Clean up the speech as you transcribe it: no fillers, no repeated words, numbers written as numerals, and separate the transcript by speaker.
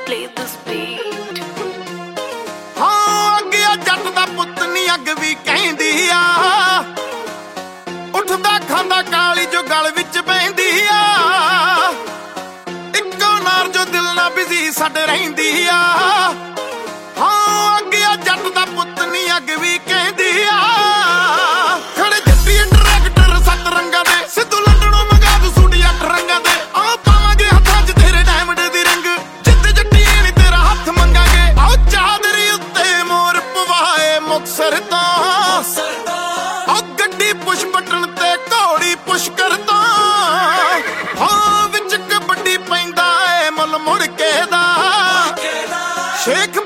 Speaker 1: play this beat.
Speaker 2: हाँ अगिया जट दा पुत नी अग भी कहंदी आ उठदा खांदा काली जो गल विच बहंदी आ इक्को नार जो दिल ना बिजी साडे रहिंदी आ हाँ अगिया जट दा पुत नी अग भी कहंदी आ खड़े जट्टी ट्रैक्टर सत रंगा दे सिद्धू लंडनों मंगा दू सूटी 8 रंगा दे आ पावांगे हत्थां च तेरे डायमंड दी रिंग जिद्द जट्टी नी तेरा हत्थ मंगांगे आओ चादरी उत्ते मोर पवाए मुक्तसर तो आ गड्डी पुश बटन ते घोड़ी पुश करदा हाँ विच कबड्डी पैंदा ए मुल मुड़ के दा शेख